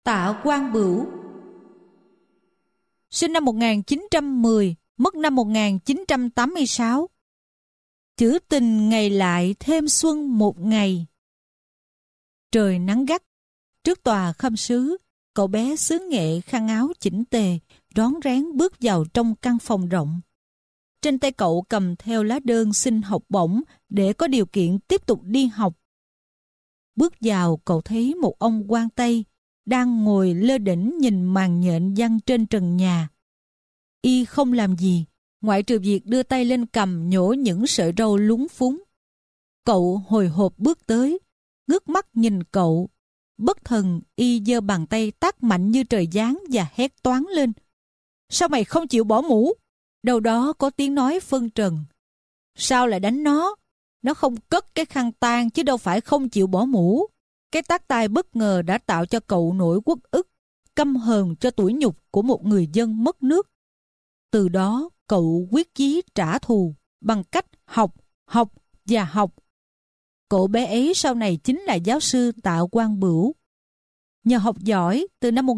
Tạ Quang Bửu. Sinh năm 1910, mất năm 1986. Chữ tình ngày lại thêm xuân một ngày. Trời nắng gắt. Trước tòa khâm sứ, cậu bé xứ nghệ khăn áo chỉnh tề, rón rén bước vào trong căn phòng rộng. Trên tay cậu cầm theo lá đơn xin học bổng để có điều kiện tiếp tục đi học. Bước vào, cậu thấy một ông quan Tây đang ngồi lơ đễnh nhìn màn nhện giăng trên trần nhà. Y không làm gì, ngoại trừ việc đưa tay lên cầm nhổ những sợi râu lúng phúng. Cậu hồi hộp bước tới, ngước mắt nhìn cậu. Bất thần, Y giơ bàn tay tát mạnh như trời giáng và hét toáng lên: "Sao mày không chịu bỏ mũ?" Đâu đó có tiếng nói phân trần: "Sao lại đánh nó? Nó không cất cái khăn tang chứ đâu phải không chịu bỏ mũ." Cái tát tai bất ngờ đã tạo cho cậu nỗi uất ức, căm hờn cho tủi nhục của một người dân mất nước. Từ đó, cậu quyết chí trả thù bằng cách học, học và học. Cậu bé ấy sau này chính là giáo sư Tạ Quang Bửu. Nhờ học giỏi, từ năm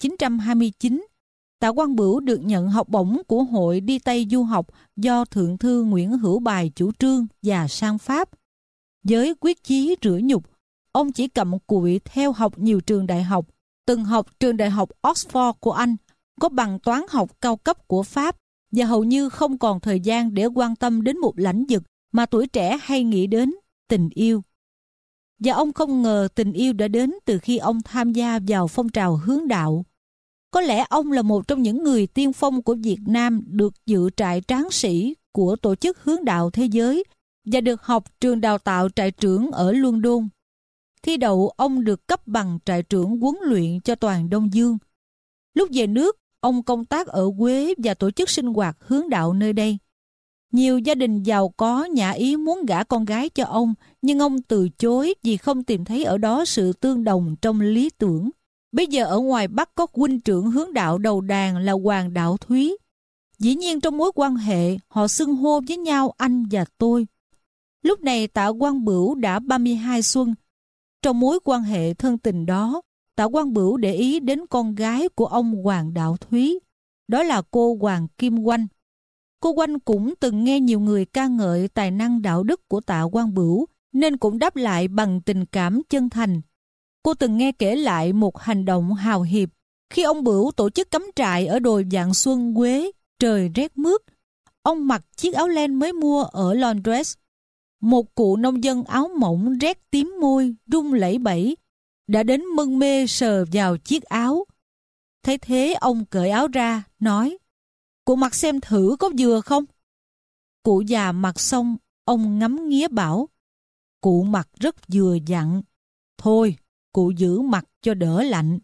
1929, Tạ Quang Bửu được nhận học bổng của Hội đi Tây du học do Thượng thư Nguyễn Hữu Bài chủ trương và sang Pháp. Với quyết chí rửa nhục, ông chỉ cặm cụi theo học nhiều trường đại học, từng học trường đại học Oxford của Anh, có bằng toán học cao cấp của Pháp, và hầu như không còn thời gian để quan tâm đến một lãnh vực mà tuổi trẻ hay nghĩ đến: tình yêu. Và ông không ngờ tình yêu đã đến từ khi ông tham gia vào phong trào hướng đạo. Có lẽ ông là một trong những người tiên phong của Việt Nam được dự trại tráng sĩ của Tổ chức Hướng đạo Thế giới và được học trường đào tạo trại trưởng ở London. Thi đậu, ông được cấp bằng trại trưởng huấn luyện cho toàn Đông Dương. Lúc về nước, ông công tác ở Huế và tổ chức sinh hoạt hướng đạo nơi đây. Nhiều gia đình giàu có nhã ý muốn gả con gái cho ông, nhưng ông từ chối vì không tìm thấy ở đó sự tương đồng trong lý tưởng. Bây giờ ở ngoài Bắc có huynh trưởng hướng đạo đầu đàn là Hoàng Đạo Thúy. Dĩ nhiên trong mối quan hệ, họ xưng hô với nhau anh và tôi. Lúc này Tạ Quang Bửu đã 32 xuân. Trong mối quan hệ thân tình đó, Tạ Quang Bửu để ý đến con gái của ông Hoàng Đạo Thúy. Đó là cô Hoàng Kim Oanh. Cô Oanh cũng từng nghe nhiều người ca ngợi tài năng đạo đức của Tạ Quang Bửu, nên cũng đáp lại bằng tình cảm chân thành. Cô từng nghe kể lại một hành động hào hiệp khi ông Bửu tổ chức cắm trại ở đồi Vạn Xuân, Huế, trời rét mướt. Ông mặc chiếc áo len mới mua ở Londres. Một cụ nông dân áo mỏng rét tím môi, run lẩy bẩy, đã đến mân mê sờ vào chiếc áo. Thấy thế ông cởi áo ra, nói: "Cụ mặc xem thử có vừa không?" Cụ già mặc xong, ông ngắm nghía bảo: "Cụ mặc rất vừa vặn. Thôi, cụ giữ mặc cho đỡ lạnh."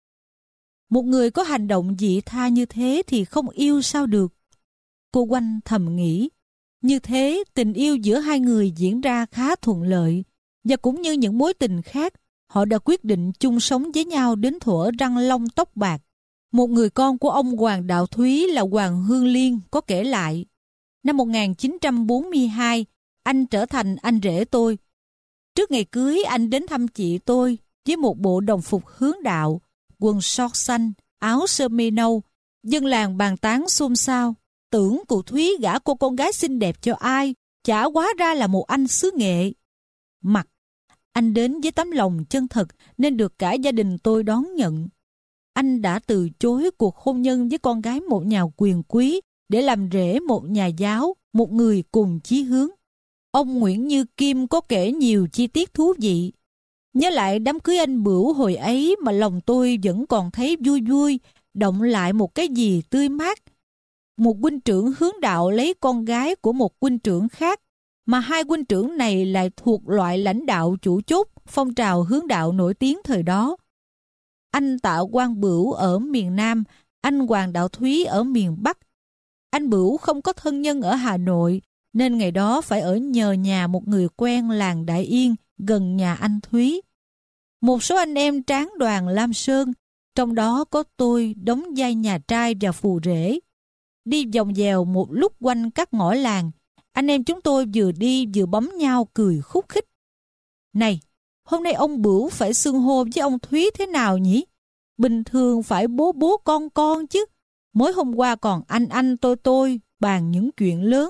Một người có hành động vị tha như thế thì không yêu sao được. Cô Oanh thầm nghĩ, như thế tình yêu giữa hai người diễn ra khá thuận lợi, và cũng như những mối tình khác, họ đã quyết định chung sống với nhau đến thuở răng long tóc bạc. Một người con của ông Hoàng Đạo Thúy là Hoàng Hương Liên có kể lại: năm 1942, anh trở thành anh rể tôi. Trước ngày cưới, anh đến thăm chị tôi với một bộ đồng phục hướng đạo, quần sọt xanh, áo sơ mi nâu. Dân làng bàn tán xôn xao, tưởng cụ Thúy gả cô con gái xinh đẹp cho ai, chả hóa ra là một anh xứ nghệ. Mặc, anh đến với tấm lòng chân thật nên được cả gia đình tôi đón nhận. Anh đã từ chối cuộc hôn nhân với con gái một nhà quyền quý để làm rể một nhà giáo, một người cùng chí hướng. Ông Nguyễn Như Kim có kể nhiều chi tiết thú vị. Nhớ lại đám cưới anh Bửu hồi ấy mà lòng tôi vẫn còn thấy vui vui, động lại một cái gì tươi mát. Một huynh trưởng hướng đạo lấy con gái của một huynh trưởng khác, mà hai huynh trưởng này lại thuộc loại lãnh đạo chủ chốt phong trào hướng đạo nổi tiếng thời đó. Anh Tạ Quang Bửu ở miền Nam, anh Hoàng Đạo Thúy ở miền Bắc. Anh Bửu không có thân nhân ở Hà Nội, nên ngày đó phải ở nhờ nhà một người quen làng Đại Yên, gần nhà anh Thúy. Một số anh em tráng đoàn Lam Sơn, trong đó có tôi đóng vai nhà trai và phù rể. Đi vòng vèo một lúc quanh các ngõ làng, anh em chúng tôi vừa đi vừa bấm nhau cười khúc khích. Này, hôm nay ông Bửu phải xưng hô với ông Thúy thế nào nhỉ? Bình thường phải bố bố con chứ. Mới hôm qua còn anh tôi bàn những chuyện lớn.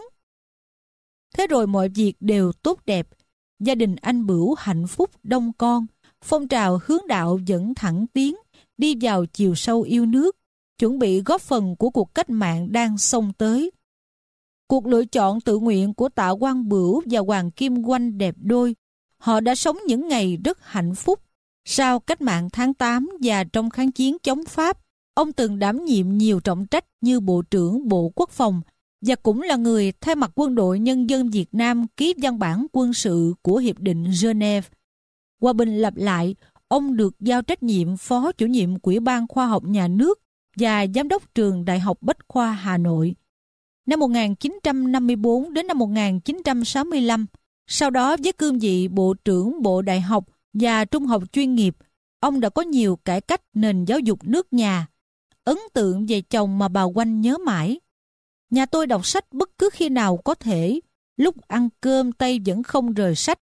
Thế rồi mọi việc đều tốt đẹp. Gia đình anh Bửu hạnh phúc đông con. Phong trào hướng đạo vẫn thẳng tiến, đi vào chiều sâu yêu nước, chuẩn bị góp phần của cuộc cách mạng đang xông tới. Cuộc lựa chọn tự nguyện của Tạ Quang Bửu và Hoàng Kim Oanh đẹp đôi. Họ đã sống những ngày rất hạnh phúc. Sau cách mạng tháng 8 và trong kháng chiến chống Pháp, ông từng đảm nhiệm nhiều trọng trách như Bộ trưởng Bộ Quốc phòng và cũng là người thay mặt Quân đội Nhân dân Việt Nam ký văn bản quân sự của Hiệp định Geneva. Hòa bình lập lại, ông được giao trách nhiệm Phó Chủ nhiệm Ủy ban Khoa học Nhà nước và Giám đốc Trường Đại học Bách khoa Hà Nội. Năm 1954 đến năm 1965, sau đó với cương vị Bộ trưởng Bộ Đại học và Trung học chuyên nghiệp, ông đã có nhiều cải cách nền giáo dục nước nhà. Ấn tượng về chồng mà bà Oanh nhớ mãi. Nhà tôi đọc sách bất cứ khi nào có thể, lúc ăn cơm tay vẫn không rời sách.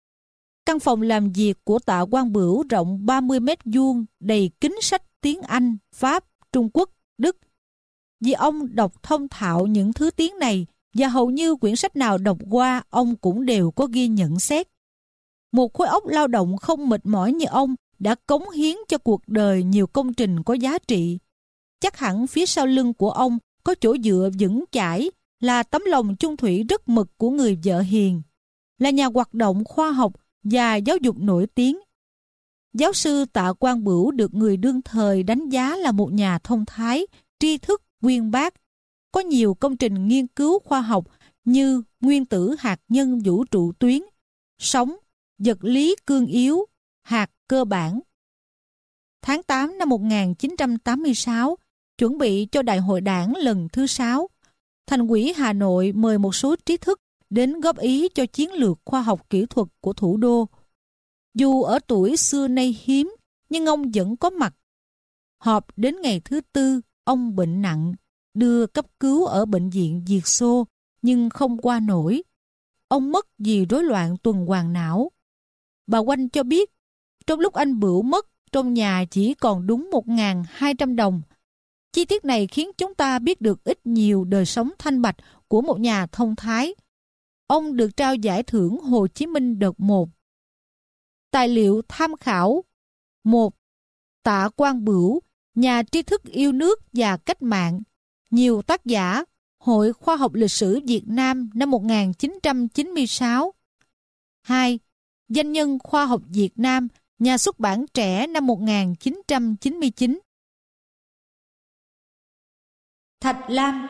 Căn phòng làm việc của Tạ Quang Bửu rộng 30 mét vuông, đầy kính sách tiếng Anh, Pháp, Trung Quốc, Đức. Vì ông đọc thông thạo những thứ tiếng này và hầu như quyển sách nào đọc qua ông cũng đều có ghi nhận xét. Một khối óc lao động không mệt mỏi như ông đã cống hiến cho cuộc đời nhiều công trình có giá trị. Chắc hẳn phía sau lưng của ông có chỗ dựa vững chãi, là tấm lòng chung thủy rất mực của người vợ hiền, là nhà hoạt động khoa học và giáo dục nổi tiếng. Giáo sư Tạ Quang Bửu được người đương thời đánh giá là một nhà thông thái, tri thức uyên bác, có nhiều công trình nghiên cứu khoa học như nguyên tử hạt nhân vũ trụ tuyến, sóng, vật lý cương yếu, hạt cơ bản. Tháng 8 năm 1986, chuẩn bị cho Đại hội Đảng lần thứ 6, Thành ủy Hà Nội mời một số trí thức đến góp ý cho chiến lược khoa học kỹ thuật của thủ đô. Dù ở tuổi xưa nay hiếm, nhưng ông vẫn có mặt. Họp đến ngày thứ 4, ông bệnh nặng, đưa cấp cứu ở bệnh viện Việt Xô, nhưng không qua nổi. Ông mất vì rối loạn tuần hoàn não. Bà Oanh cho biết, trong lúc anh Bửu mất, trong nhà chỉ còn đúng 1.200 đồng. Chi tiết này khiến chúng ta biết được ít nhiều đời sống thanh bạch của một nhà thông thái. Ông được trao giải thưởng Hồ Chí Minh đợt 1. Tài liệu tham khảo: 1. Tạ Quang Bửu, nhà tri thức yêu nước và cách mạng. Nhiều tác giả. Hội Khoa học Lịch sử Việt Nam năm 1996. 2. Danh nhân khoa học Việt Nam, nhà xuất bản trẻ năm 1999. Thạch Lam,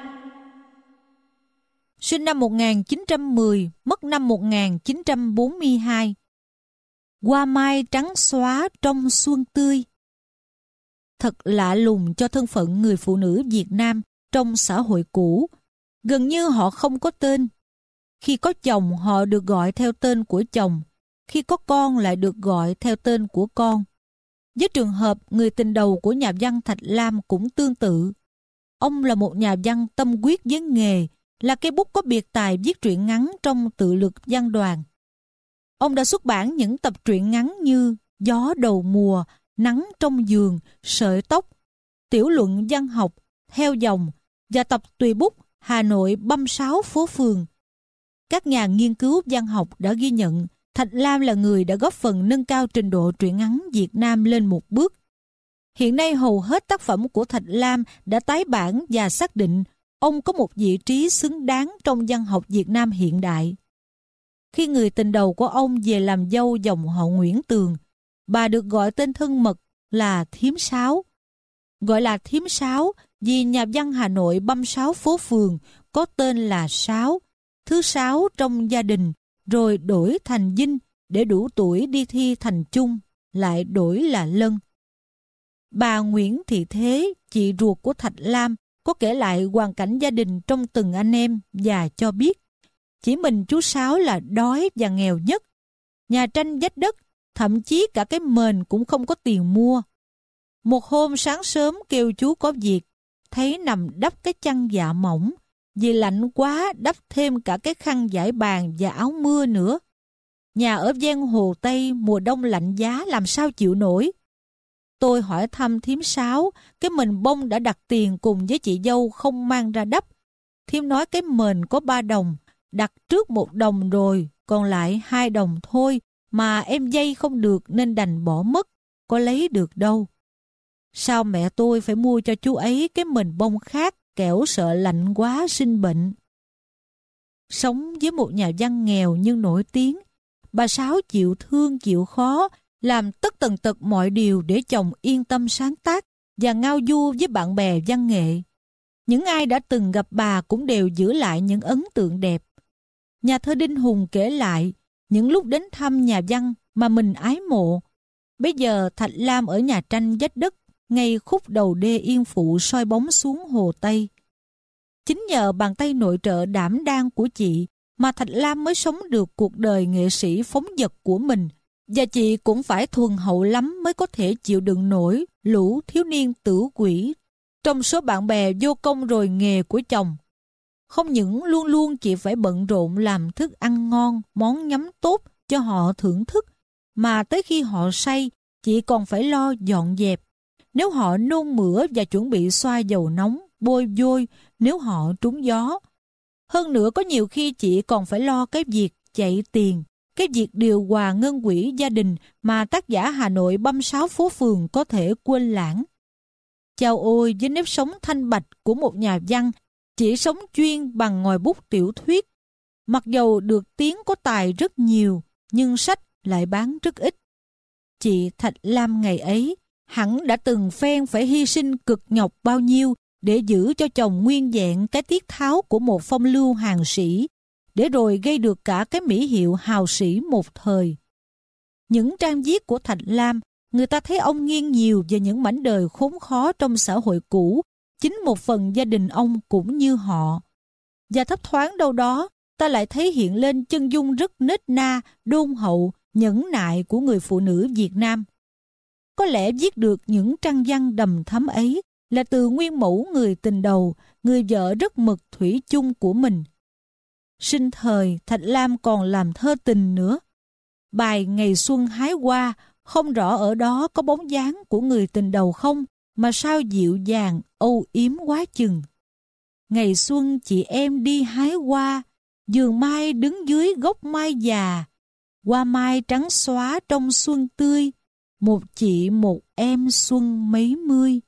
sinh năm 1910, mất năm 1942. Hoa mai trắng xóa trong xuân tươi. Thật lạ lùng cho thân phận người phụ nữ Việt Nam trong xã hội cũ. Gần như họ không có tên. Khi có chồng họ được gọi theo tên của chồng, khi có con lại được gọi theo tên của con. Với trường hợp người tình đầu của nhà văn Thạch Lam cũng tương tự. Ông là một nhà văn tâm huyết với nghề, là cây bút có biệt tài viết truyện ngắn trong tự lực văn đoàn. Ông đã xuất bản những tập truyện ngắn như Gió đầu mùa, Nắng trong giường, Sợi tóc, Tiểu luận văn học, Theo dòng và tập tùy bút Hà Nội băm sáu phố phường. Các nhà nghiên cứu văn học đã ghi nhận Thạch Lam là người đã góp phần nâng cao trình độ truyện ngắn Việt Nam lên một bước. Hiện nay hầu hết tác phẩm của Thạch Lam đã tái bản và xác định ông có một vị trí xứng đáng trong văn học Việt Nam hiện đại. Khi người tình đầu của ông về làm dâu dòng họ Nguyễn Tường, bà được gọi tên thân mật là Thím Sáu. Gọi là Thím Sáu vì nhà văn Hà Nội băm sáu phố phường có tên là Sáu, thứ sáu trong gia đình, rồi đổi thành Vinh để đủ tuổi đi thi thành Chung, lại đổi là Lân. Bà Nguyễn Thị Thế, chị ruột của Thạch Lam, có kể lại hoàn cảnh gia đình trong từng anh em và cho biết chỉ mình chú Sáu là đói và nghèo nhất. Nhà tranh vách đất, thậm chí cả cái mền cũng không có tiền mua. Một hôm sáng sớm kêu chú có việc, thấy nằm đắp cái chăn dạ mỏng, vì lạnh quá đắp thêm cả cái khăn trải bàn và áo mưa nữa. Nhà ở ven hồ Tây mùa đông lạnh giá làm sao chịu nổi. Tôi hỏi thăm thím Sáu, cái mền bông đã đặt tiền cùng với chị dâu không mang ra đắp. Thím nói cái mền có 3 đồng, đặt trước 1 đồng rồi, còn lại 2 đồng thôi, mà em dây không được nên đành bỏ mất, có lấy được đâu. Sao mẹ tôi phải mua cho chú ấy cái mền bông khác, kẻo sợ lạnh quá sinh bệnh. Sống với một nhà văn nghèo nhưng nổi tiếng, bà Sáu chịu thương chịu khó, làm tất tần tật mọi điều để chồng yên tâm sáng tác và ngao du với bạn bè văn nghệ. Những ai đã từng gặp bà cũng đều giữ lại những ấn tượng đẹp. Nhà thơ Đinh Hùng kể lại những lúc đến thăm nhà văn mà mình ái mộ. Bây giờ Thạch Lam ở nhà tranh vách đất, ngay khúc đầu đê Yên Phụ soi bóng xuống Hồ Tây. Chính nhờ bàn tay nội trợ đảm đang của chị mà Thạch Lam mới sống được cuộc đời nghệ sĩ phóng dật của mình, và chị cũng phải thuần hậu lắm mới có thể chịu đựng nổi lũ thiếu niên tử quỷ trong số bạn bè vô công rồi nghề của chồng. Không những luôn luôn chị phải bận rộn làm thức ăn ngon, món nhắm tốt cho họ thưởng thức, mà tới khi họ say, chị còn phải lo dọn dẹp. Nếu họ nôn mửa và chuẩn bị xoa dầu nóng, bôi vôi nếu họ trúng gió. Hơn nữa có nhiều khi chị còn phải lo cái việc chạy tiền, cái việc điều hòa ngân quỹ gia đình mà tác giả Hà Nội băm 6 phố phường có thể quên lãng. Chao ôi với nếp sống thanh bạch của một nhà văn, chỉ sống chuyên bằng ngòi bút tiểu thuyết. Mặc dầu được tiếng có tài rất nhiều, nhưng sách lại bán rất ít. Chị Thạch Lam ngày ấy hẳn đã từng phen phải hy sinh cực nhọc bao nhiêu để giữ cho chồng nguyên vẹn cái tiết tháo của một phong lưu hàng sĩ, để rồi gây được cả cái mỹ hiệu hào sĩ một thời. Những trang viết của Thạch Lam, người ta thấy ông nghiêng nhiều về những mảnh đời khốn khó trong xã hội cũ, chính một phần gia đình ông cũng như họ. Và thấp thoáng đâu đó, ta lại thấy hiện lên chân dung rất nết na, đôn hậu, nhẫn nại của người phụ nữ Việt Nam. Có lẽ viết được những trang văn đầm thắm ấy là từ nguyên mẫu người tình đầu, người vợ rất mực thủy chung của mình. Sinh thời, Thạch Lam còn làm thơ tình nữa. Bài Ngày Xuân Hái Hoa, không rõ ở đó có bóng dáng của người tình đầu không, mà sao dịu dàng, âu yếm quá chừng. Ngày xuân chị em đi hái hoa, vườn mai đứng dưới gốc mai già, hoa mai trắng xóa trong xuân tươi, một chị một em xuân mấy mươi.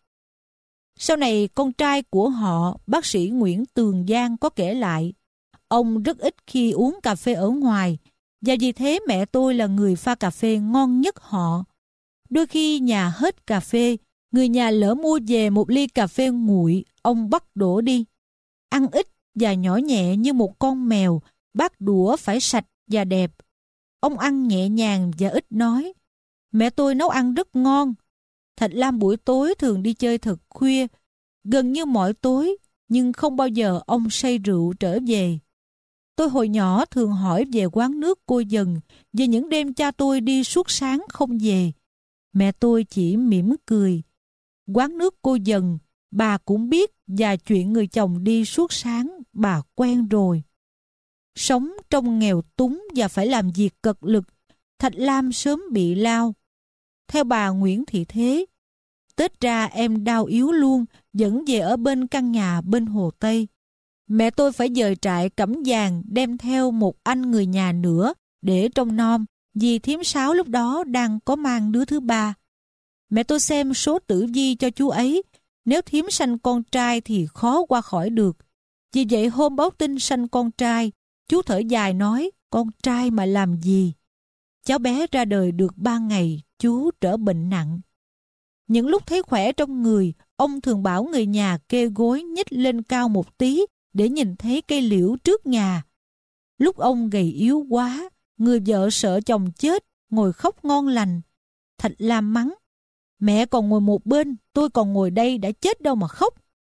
Sau này con trai của họ, bác sĩ Nguyễn Tường Giang có kể lại, ông rất ít khi uống cà phê ở ngoài, và vì thế mẹ tôi là người pha cà phê ngon nhất họ. Đôi khi nhà hết cà phê, người nhà lỡ mua về một ly cà phê nguội, ông bắt đổ đi. Ăn ít và nhỏ nhẹ như một con mèo, bát đũa phải sạch và đẹp. Ông ăn nhẹ nhàng và ít nói. Mẹ tôi nấu ăn rất ngon. Thạch Lam buổi tối thường đi chơi thật khuya, gần như mỗi tối, nhưng không bao giờ ông say rượu trở về. Tôi hồi nhỏ thường hỏi về quán nước cô Dần, về những đêm cha tôi đi suốt sáng không về. Mẹ tôi chỉ mỉm cười. Quán nước cô Dần, bà cũng biết, và chuyện người chồng đi suốt sáng, bà quen rồi. Sống trong nghèo túng và phải làm việc cật lực, Thạch Lam sớm bị lao. Theo bà Nguyễn Thị Thế, Tết ra em đau yếu luôn, dẫn về ở bên căn nhà bên Hồ Tây. Mẹ tôi phải dời trại Cẩm Giàng đem theo một anh người nhà nữa để trông nom, vì thím Sáu lúc đó đang có mang đứa thứ 3. Mẹ tôi xem số tử vi cho chú ấy, nếu thím sanh con trai thì khó qua khỏi được. Vì vậy hôm báo tin sanh con trai, chú thở dài nói, con trai mà làm gì? Cháu bé ra đời được 3 ngày, chú trở bệnh nặng. Những lúc thấy khỏe trong người, ông thường bảo người nhà kê gối nhích lên cao một tí để nhìn thấy cây liễu trước nhà. Lúc ông gầy yếu quá, người vợ sợ chồng chết, ngồi khóc ngon lành. Thạch Lam mắng, mẹ còn ngồi một bên, tôi còn ngồi đây đã chết đâu mà khóc.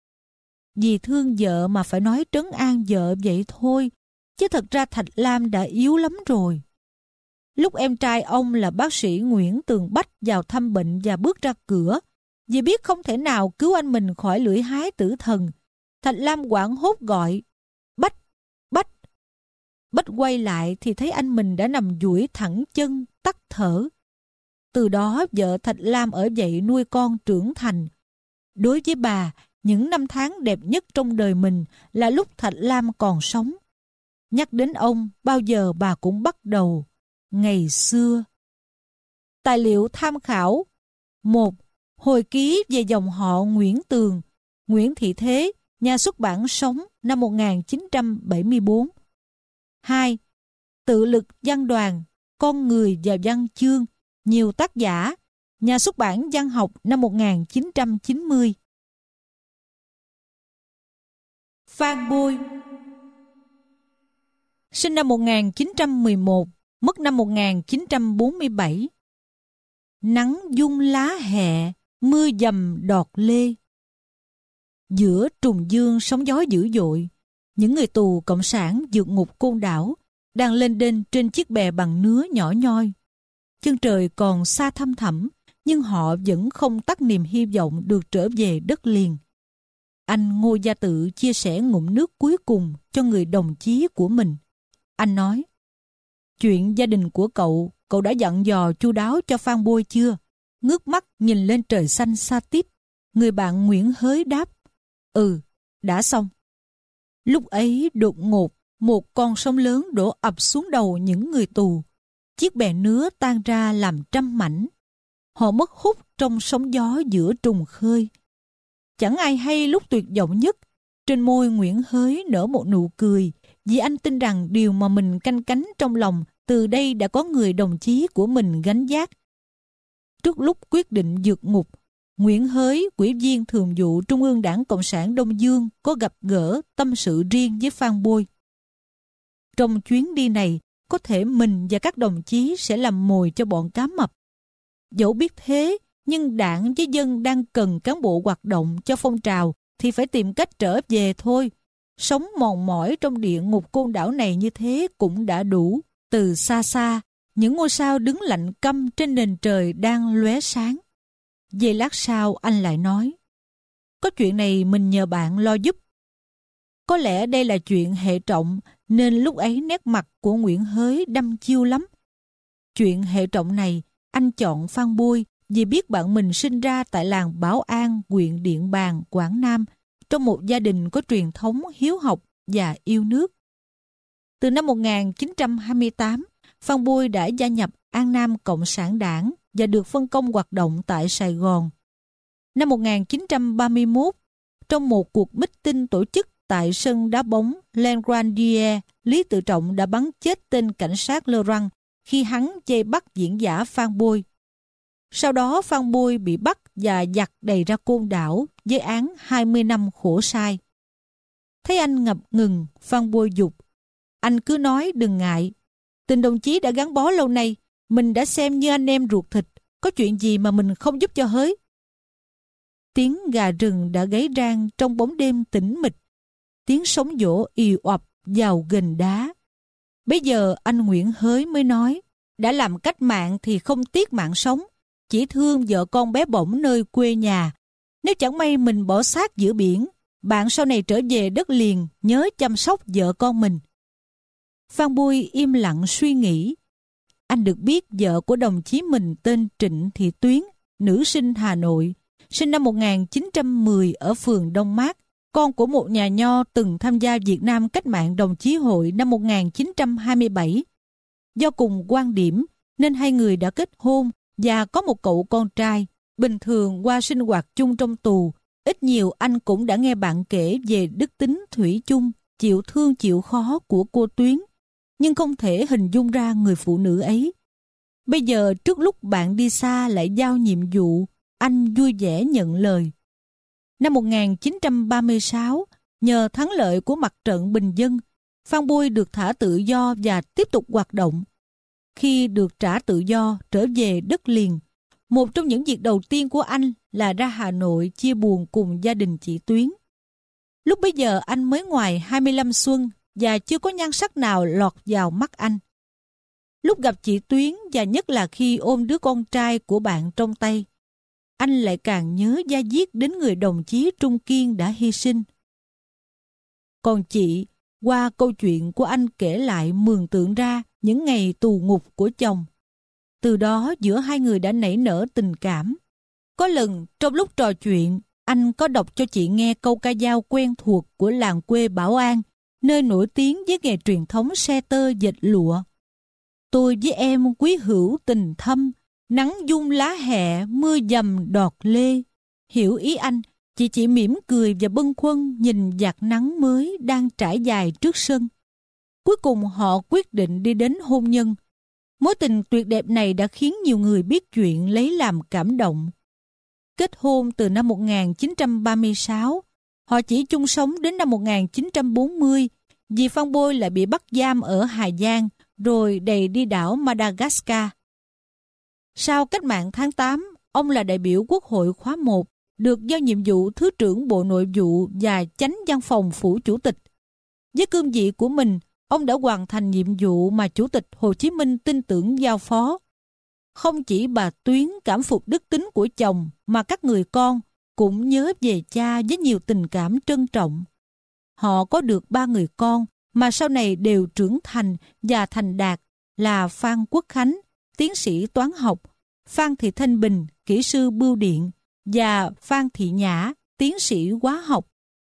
Vì thương vợ mà phải nói trấn an vợ vậy thôi, chứ thật ra Thạch Lam đã yếu lắm rồi. Lúc em trai ông là bác sĩ Nguyễn Tường Bách vào thăm bệnh và bước ra cửa, vì biết không thể nào cứu anh mình khỏi lưỡi hái tử thần, Thạch Lam hoảng hốt gọi, Bách, Bách. Bách quay lại thì thấy anh mình đã nằm duỗi thẳng chân, tắt thở. Từ đó vợ Thạch Lam ở dậy nuôi con trưởng thành. Đối với bà, những năm tháng đẹp nhất trong đời mình là lúc Thạch Lam còn sống. Nhắc đến ông, bao giờ bà cũng bắt đầu ngày xưa. Tài liệu tham khảo: 1. Hồi ký về dòng họ Nguyễn Tường, Nguyễn Thị Thế, nhà xuất bản sống năm 1974. 2. Tự lực văn đoàn, con người và văn chương, nhiều tác giả, nhà xuất bản Văn học năm 1990. Phan Bôi sinh năm 1911, mất năm 1947. Nắng dung lá hẹ, mưa dầm đọt lê. Giữa trùng dương sóng gió dữ dội, những người tù cộng sản vượt ngục Côn Đảo đang lênh đênh trên chiếc bè bằng nứa nhỏ nhoi. Chân trời còn xa thăm thẳm, nhưng họ vẫn không tắt niềm hy vọng được trở về đất liền. Anh Ngô Gia Tự chia sẻ ngụm nước cuối cùng cho người đồng chí của mình. Anh nói: chuyện gia đình của cậu đã dặn dò chu đáo cho Phan Bôi chưa? Ngước mắt nhìn lên trời xanh xa tít, người bạn Nguyễn Hới đáp: ừ, đã xong. Lúc ấy đột ngột, một con sóng lớn đổ ập xuống đầu những người tù. Chiếc bè nứa tan ra làm trăm mảnh. Họ mất hút trong sóng gió giữa trùng khơi. Chẳng ai hay lúc tuyệt vọng nhất, trên môi Nguyễn Hới nở một nụ cười, vì anh tin rằng điều mà mình canh cánh trong lòng từ đây đã có người đồng chí của mình gánh vác. Trước lúc quyết định vượt ngục, Nguyễn Hới, Ủy viên Thường vụ Trung ương Đảng Cộng sản Đông Dương, có gặp gỡ tâm sự riêng với Phan Bôi. Trong chuyến đi này, có thể mình và các đồng chí sẽ làm mồi cho bọn cá mập. Dẫu biết thế, nhưng đảng với dân đang cần cán bộ hoạt động cho phong trào thì phải tìm cách trở về thôi. Sống mòn mỏi trong địa ngục Côn Đảo này như thế cũng đã đủ. Từ xa xa, những ngôi sao đứng lạnh câm trên nền trời đang lóe sáng. Giây lát sau anh lại nói: có chuyện này mình nhờ bạn lo giúp. Có lẽ đây là chuyện hệ trọng, nên lúc ấy nét mặt của Nguyễn Hới đăm chiêu lắm. Chuyện hệ trọng này, anh chọn Phan Bôi vì biết bạn mình sinh ra tại làng Bảo An, huyện Điện Bàn, Quảng Nam, trong một gia đình có truyền thống hiếu học và yêu nước. Từ năm 1928, Phan Bôi đã gia nhập An Nam Cộng sản Đảng và được phân công hoạt động tại Sài Gòn. Năm 1931, trong một cuộc meeting tổ chức tại sân đá bóng L'Engrandier, Lý Tự Trọng đã bắn chết tên cảnh sát Laurent khi hắn vây bắt diễn giả Phan Bôi. Sau đó Phan Bôi bị bắt và giặc đầy ra Côn Đảo với án 20 năm khổ sai. Thấy anh ngập ngừng, Phan Bôi giục: anh cứ nói, đừng ngại. Tình đồng chí đã gắn bó lâu nay, mình đã xem như anh em ruột thịt, có chuyện gì mà mình không giúp cho Hới. Tiếng gà rừng đã gáy rang trong bóng đêm tĩnh mịch. Tiếng sóng vỗ ì oặp vào gần đá. Bây giờ anh Nguyễn Hới mới nói: đã làm cách mạng thì không tiếc mạng sống, chỉ thương vợ con bé bỏng nơi quê nhà. Nếu chẳng may mình bỏ xác giữa biển, bạn sau này trở về đất liền nhớ chăm sóc vợ con mình. Phan Bôi im lặng suy nghĩ. Anh được biết vợ của đồng chí mình tên Trịnh Thị Tuyến, nữ sinh Hà Nội, sinh năm 1910 ở phường Đông Mát, con của một nhà nho từng tham gia Việt Nam Cách mạng Đồng chí hội năm 1927. Do cùng quan điểm nên hai người đã kết hôn và có một cậu con trai. Bình thường qua sinh hoạt chung trong tù, ít nhiều anh cũng đã nghe bạn kể về đức tính thủy chung, chịu thương chịu khó của cô Tuyến, nhưng không thể hình dung ra người phụ nữ ấy. Bây giờ trước lúc bạn đi xa lại giao nhiệm vụ, anh vui vẻ nhận lời. Năm 1936, nhờ thắng lợi của mặt trận Bình Dân, Phan Bôi được thả tự do và tiếp tục hoạt động. Khi được trả tự do trở về đất liền, một trong những việc đầu tiên của anh là ra Hà Nội chia buồn cùng gia đình chị Tuyến. Lúc bấy giờ anh mới ngoài 25 xuân và chưa có nhan sắc nào lọt vào mắt anh. Lúc gặp chị Tuyến và nhất là khi ôm đứa con trai của bạn trong tay, anh lại càng nhớ da diết đến người đồng chí Trung Kiên đã hy sinh. Còn chị, qua câu chuyện của anh kể lại mường tượng ra những ngày tù ngục của chồng. Từ đó giữa hai người đã nảy nở tình cảm. Có lần trong lúc trò chuyện, anh có đọc cho chị nghe câu ca dao quen thuộc của làng quê Bảo An, nơi nổi tiếng với nghề truyền thống xe tơ dệt lụa. Tôi với em quý hữu tình thâm, nắng dung lá hẹ, mưa dầm đọt lê. Hiểu ý anh, chị chỉ mỉm cười và bâng khuâng nhìn vạt nắng mới đang trải dài trước sân. Cuối cùng họ quyết định đi đến hôn nhân. Mối tình tuyệt đẹp này đã khiến nhiều người biết chuyện lấy làm cảm động. Kết hôn từ năm 1936, họ chỉ chung sống đến năm 1940 vì Phan Bôi lại bị bắt giam ở Hà Giang rồi đầy đi đảo Madagascar. Sau cách mạng tháng 8, ông là đại biểu Quốc hội khóa 1, được giao nhiệm vụ Thứ trưởng Bộ Nội vụ và Chánh Văn phòng Phủ Chủ tịch. Với cương vị của mình, ông đã hoàn thành nhiệm vụ mà Chủ tịch Hồ Chí Minh tin tưởng giao phó. Không chỉ bà Tuyến cảm phục đức tính của chồng mà các người con cũng nhớ về cha với nhiều tình cảm trân trọng. Họ có được 3 người con mà sau này đều trưởng thành và thành đạt là Phan Quốc Khánh, tiến sĩ toán học, Phan Thị Thanh Bình, kỹ sư bưu điện và Phan Thị Nhã, tiến sĩ hóa học.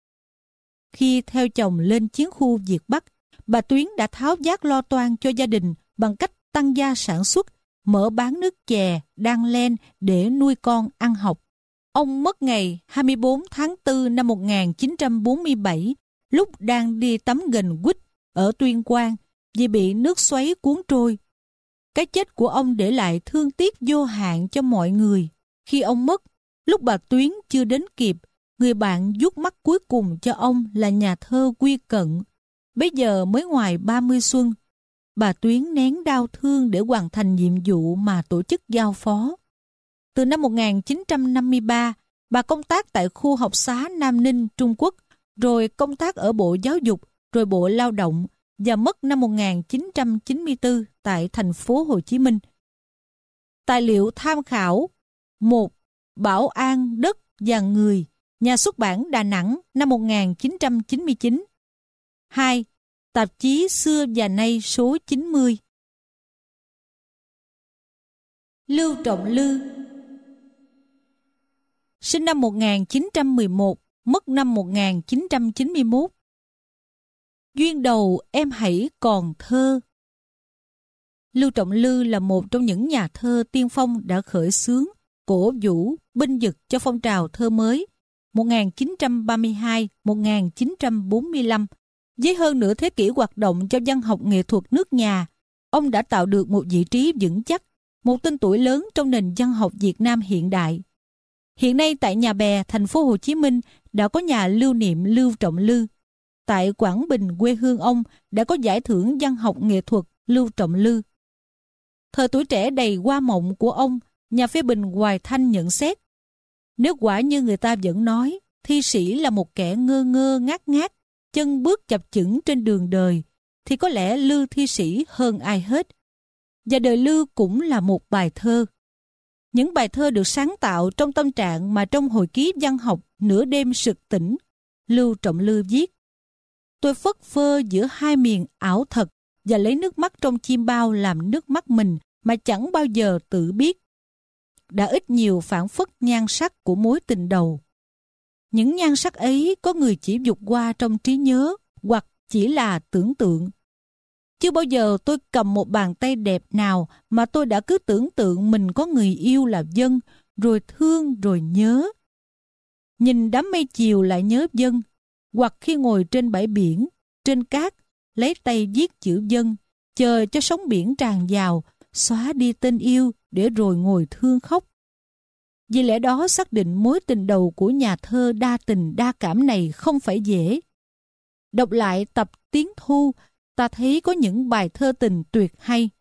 Khi theo chồng lên chiến khu Việt Bắc, bà Tuyến đã tháo vát lo toan cho gia đình bằng cách tăng gia sản xuất, mở bán nước chè, đan len để nuôi con ăn học. Ông mất ngày 24 tháng 4 năm 1947 lúc đang đi tắm gần Quýt ở Tuyên Quang vì bị nước xoáy cuốn trôi. Cái chết của ông để lại thương tiếc vô hạn cho mọi người. Khi ông mất, lúc bà Tuyến chưa đến kịp, người bạn vuốt mắt cuối cùng cho ông là nhà thơ Quy Cận. Bây giờ mới ngoài 30 xuân, bà Tuyến nén đau thương để hoàn thành nhiệm vụ mà tổ chức giao phó. Từ năm 1953, bà công tác tại khu học xá Nam Ninh, Trung Quốc, rồi công tác ở Bộ Giáo dục, rồi Bộ Lao động và mất năm 1994 tại thành phố Hồ Chí Minh. Tài liệu tham khảo: 1. Bảo An đất và người, Nhà xuất bản Đà Nẵng năm 1999. 2. Tạp chí Xưa và Nay số 90. Lưu Trọng Lư sinh năm 1911, mất năm 1991. Duyên đầu em hãy còn thơ. Lưu Trọng Lư là một trong những nhà thơ tiên phong đã khởi xướng, cổ vũ, binh vực cho phong trào thơ mới 1932-1945. Với hơn nửa thế kỷ hoạt động cho văn học nghệ thuật nước nhà, ông đã tạo được một vị trí vững chắc, một tên tuổi lớn trong nền văn học Việt Nam hiện đại. Hiện nay tại Nhà Bè, thành phố Hồ Chí Minh đã có nhà lưu niệm Lưu Trọng Lư. Tại Quảng Bình, quê hương ông, đã có giải thưởng văn học nghệ thuật Lưu Trọng Lư. Thời tuổi trẻ đầy hoa mộng của ông, nhà phê bình Hoài Thanh nhận xét: nếu quả như người ta vẫn nói, thi sĩ là một kẻ ngơ ngơ ngác ngác, chân bước chập chững trên đường đời, thì có lẽ Lư thi sĩ hơn ai hết. Và đời Lư cũng là một bài thơ. Những bài thơ được sáng tạo trong tâm trạng mà trong hồi ký văn học Nửa đêm sực tỉnh, Lưu Trọng Lư viết: tôi phất phơ giữa hai miền ảo thật và lấy nước mắt trong chim bao làm nước mắt mình mà chẳng bao giờ tự biết. Đã ít nhiều phảng phất nhan sắc của mối tình đầu. Những nhan sắc ấy có người chỉ vụt qua trong trí nhớ hoặc chỉ là tưởng tượng. Chưa bao giờ tôi cầm một bàn tay đẹp nào mà tôi đã cứ tưởng tượng mình có người yêu là Vân, rồi thương rồi nhớ. Nhìn đám mây chiều lại nhớ Vân, hoặc khi ngồi trên bãi biển, trên cát, lấy tay viết chữ Vân, chờ cho sóng biển tràn vào, xóa đi tên yêu để rồi ngồi thương khóc. Vì lẽ đó xác định mối tình đầu của nhà thơ đa tình đa cảm này không phải dễ. Đọc lại tập Tiếng Thu, ta thấy có những bài thơ tình tuyệt hay.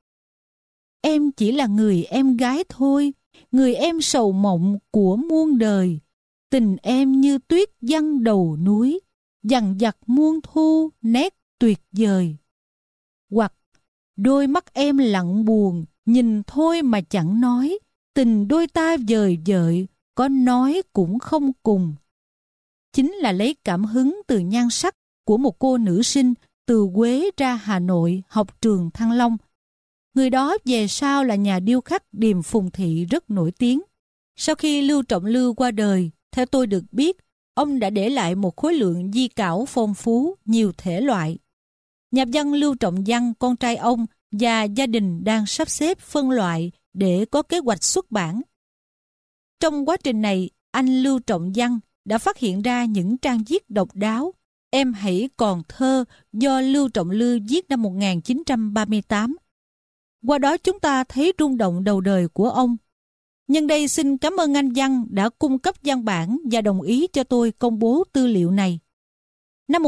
Em chỉ là người em gái thôi, người em sầu mộng của muôn đời. Tình em như tuyết giăng đầu núi, dằn vặt muôn thu nét tuyệt vời. Hoặc đôi mắt em lặng buồn, nhìn thôi mà chẳng nói, tình đôi ta vời vợi, có nói cũng không cùng. Chính là lấy cảm hứng từ nhan sắc của một cô nữ sinh từ Huế ra Hà Nội học trường Thăng Long. Người đó về sau là nhà điêu khắc Điềm Phùng Thị rất nổi tiếng. Sau khi Lưu Trọng Lư qua đời, theo tôi được biết, ông đã để lại một khối lượng di cảo phong phú, nhiều thể loại. Nhà văn Lưu Trọng Văn, con trai ông, và gia đình đang sắp xếp phân loại để có kế hoạch xuất bản. Trong quá trình này, anh Lưu Trọng Văn đã phát hiện ra những trang viết độc đáo. Em hãy còn thơ do Lưu Trọng Lư viết năm 1938. Qua đó chúng ta thấy rung động đầu đời của ông. Nhân đây xin cảm ơn anh Văn đã cung cấp văn bản và đồng ý cho tôi công bố tư liệu này. Năm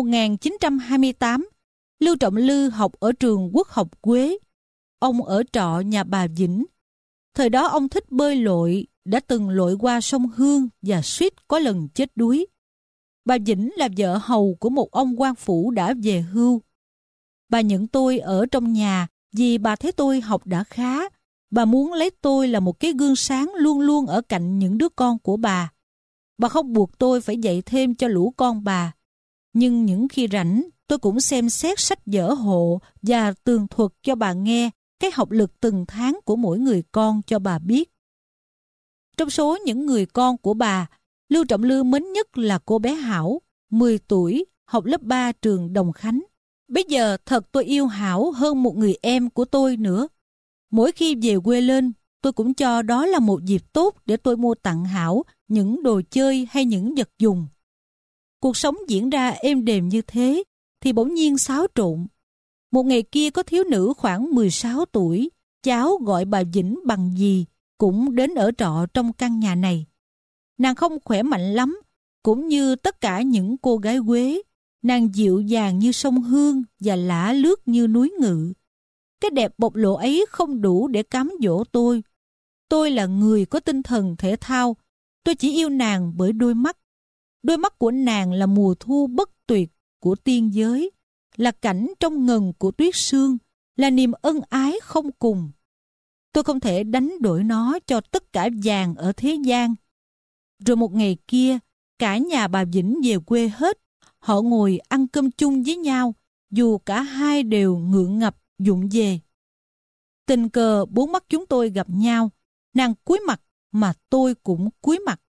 1928, Lưu Trọng Lư học ở trường Quốc học Quế. Ông ở trọ nhà bà Vĩnh. Thời đó ông thích bơi lội, đã từng lội qua sông Hương và suýt có lần chết đuối. Bà Vĩnh là vợ hầu của một ông quan phủ đã về hưu. Bà nhận tôi ở trong nhà vì bà thấy tôi học đã khá. Bà muốn lấy tôi là một cái gương sáng luôn luôn ở cạnh những đứa con của bà. Bà không buộc tôi phải dạy thêm cho lũ con bà. Nhưng những khi rảnh, tôi cũng xem xét sách vở hộ và tường thuật cho bà nghe cái học lực từng tháng của mỗi người con cho bà biết. Trong số những người con của bà, Lưu Trọng Lư mến nhất là cô bé Hảo, 10 tuổi, học lớp 3 trường Đồng Khánh. Bây giờ thật tôi yêu Hảo hơn một người em của tôi nữa. Mỗi khi về quê lên, tôi cũng cho đó là một dịp tốt để tôi mua tặng Hảo những đồ chơi hay những vật dùng. Cuộc sống diễn ra êm đềm như thế, thì bỗng nhiên xáo trộn. Một ngày kia có thiếu nữ khoảng 16 tuổi, cháu gọi bà Vĩnh bằng dì, cũng đến ở trọ trong căn nhà này. Nàng không khỏe mạnh lắm, cũng như tất cả những cô gái Quế. Nàng dịu dàng như sông Hương và lả lướt như núi Ngự. Cái đẹp bộc lộ ấy không đủ để cám dỗ tôi. Tôi là người có tinh thần thể thao. Tôi chỉ yêu nàng bởi đôi mắt. Đôi mắt của nàng là mùa thu bất tuyệt của tiên giới, là cảnh trong ngần của tuyết sương, là niềm ân ái không cùng. Tôi không thể đánh đổi nó cho tất cả vàng ở thế gian. Rồi một ngày kia, cả nhà bà Vĩnh về quê hết. Họ ngồi ăn cơm chung với nhau, dù cả hai đều ngượng ngập vụng về. Tình cờ bốn mắt chúng tôi gặp nhau, nàng cúi mặt mà tôi cũng cúi mặt.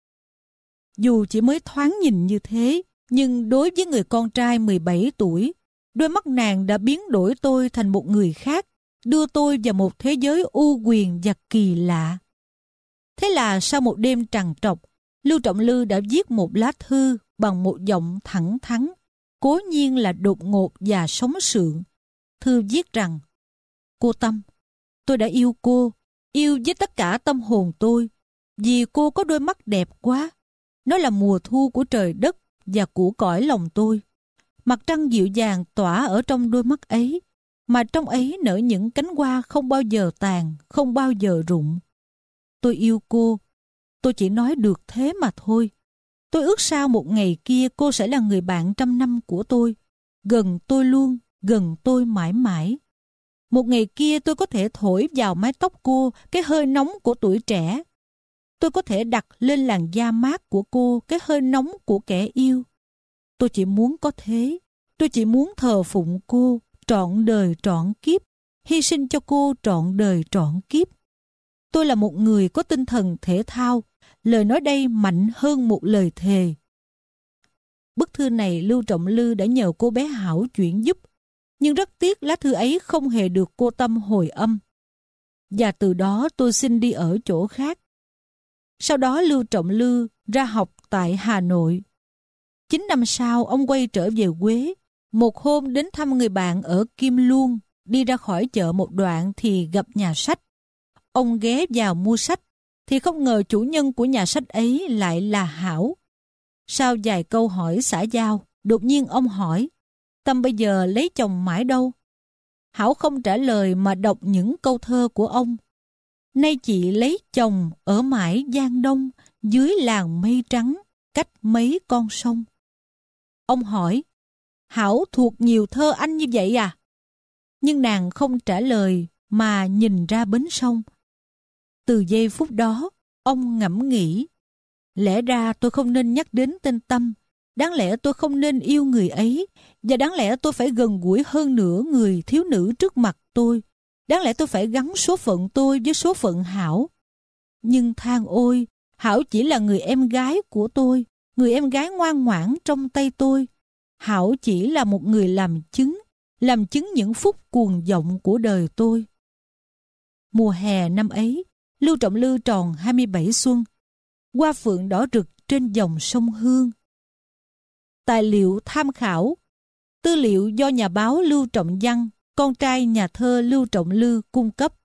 Dù chỉ mới thoáng nhìn như thế, nhưng đối với người con trai 17 tuổi, đôi mắt nàng đã biến đổi tôi thành một người khác, đưa tôi vào một thế giới u quyền và kỳ lạ. Thế là sau một đêm trằn trọc, Lưu Trọng Lư đã viết một lá thư bằng một giọng thẳng thắn, cố nhiên là đột ngột và sống sượng. Thư viết rằng: Cô Tâm, tôi đã yêu cô, yêu với tất cả tâm hồn tôi, vì cô có đôi mắt đẹp quá. Nó là mùa thu của trời đất và của cõi lòng tôi. Mặt trăng dịu dàng tỏa ở trong đôi mắt ấy, mà trong ấy nở những cánh hoa không bao giờ tàn, không bao giờ rụng. Tôi yêu cô, tôi chỉ nói được thế mà thôi. Tôi ước sao một ngày kia cô sẽ là người bạn trăm năm của tôi, gần tôi luôn, gần tôi mãi mãi. Một ngày kia tôi có thể thổi vào mái tóc cô cái hơi nóng của tuổi trẻ. Tôi có thể đặt lên làn da mát của cô cái hơi nóng của kẻ yêu. Tôi chỉ muốn có thế. Tôi chỉ muốn thờ phụng cô trọn đời trọn kiếp, hy sinh cho cô trọn đời trọn kiếp. Tôi là một người có tinh thần thể thao. Lời nói đây mạnh hơn một lời thề. Bức thư này Lưu Trọng Lư đã nhờ cô bé Hảo chuyển giúp, nhưng rất tiếc lá thư ấy không hề được cô Tâm hồi âm. Và từ đó tôi xin đi ở chỗ khác. Sau đó Lưu Trọng Lư ra học tại Hà Nội. 9 năm sau ông quay trở về Quế. Một hôm đến thăm người bạn ở Kim Luông, đi ra khỏi chợ một đoạn thì gặp nhà sách. Ông ghé vào mua sách, thì không ngờ chủ nhân của nhà sách ấy lại là Hảo. Sau vài câu hỏi xã giao, đột nhiên ông hỏi: Tâm bây giờ lấy chồng mãi đâu? Hảo không trả lời mà đọc những câu thơ của ông. Nay chị lấy chồng ở mãi Giang Đông, dưới làng mây trắng, cách mấy con sông. Ông hỏi: Hảo thuộc nhiều thơ anh như vậy à? Nhưng nàng không trả lời mà nhìn ra bến sông. Từ giây phút đó, ông ngẫm nghĩ: lẽ ra tôi không nên nhắc đến tên Tâm. Đáng lẽ tôi không nên yêu người ấy, và đáng lẽ tôi phải gần gũi hơn nữa người thiếu nữ trước mặt tôi, Đáng lẽ tôi phải gắn số phận tôi với số phận Hảo. Nhưng than ôi, Hảo chỉ là người em gái của tôi, người em gái ngoan ngoãn trong tay tôi. Hảo chỉ là một người làm chứng những phút cuồng vọng của đời tôi. Mùa hè năm ấy, Lưu Trọng Lư tròn 27 xuân. Hoa phượng đỏ rực trên dòng sông Hương. Tài liệu tham khảo. Tư liệu do nhà báo Lưu Trọng Văn, con trai nhà thơ Lưu Trọng Lư cung cấp.